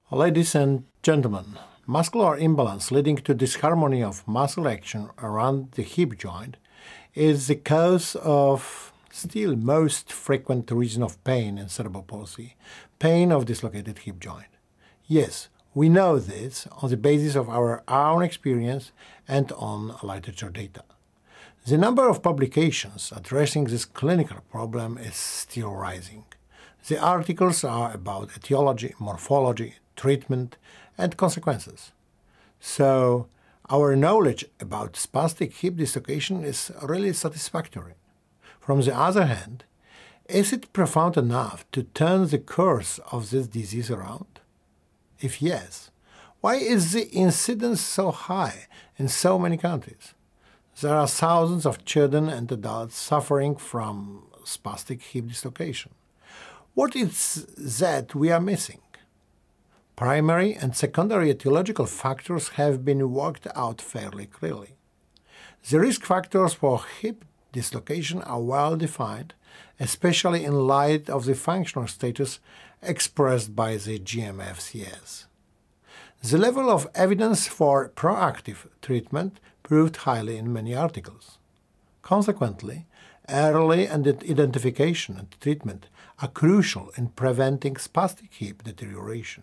Ladies and gentlemen, muscular imbalance leading to disharmony of muscle action around the hip joint is the cause of still most frequent reason of pain in cerebral palsy, pain of dislocated hip joint. Yes, we know this on the basis of our own experience and on literature data. The number of publications addressing this clinical problem is still rising. The articles are about etiology, morphology, treatment, and consequences. So, our knowledge about spastic hip dislocation is really satisfactory. From the other hand, is it profound enough to turn the course of this disease around? If yes, why is the incidence so high in so many countries? There are thousands of children and adults suffering from spastic hip dislocation. What is that we are missing? Primary and secondary etiological factors have been worked out fairly clearly. The risk factors for hip dislocation are well defined, especially in light of the functional status expressed by the GMFCS. The level of evidence for proactive treatment proved highly in many articles. Consequently, early identification and treatment are crucial in preventing spastic hip deterioration.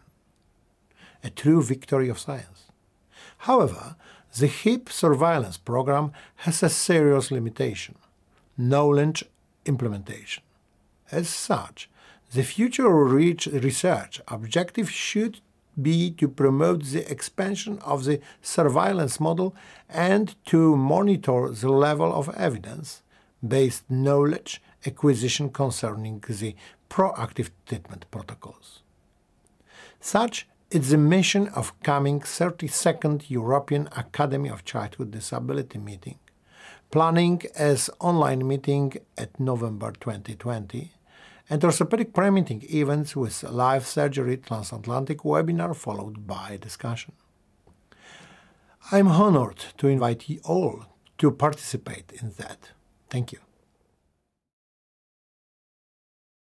A true victory of science. However, the hip surveillance program has a serious limitation: knowledge implementation. As such, the future research objective should be to promote the expansion of the surveillance model and to monitor the level of evidence-based knowledge acquisition concerning the proactive treatment protocols. Such is the mission of coming 32nd European Academy of Childhood Disability meeting, planning as online meeting at November 2020, and orthopedic pre-meeting events with live surgery transatlantic webinar followed by discussion. I'm honored to invite you all to participate in that. Thank you.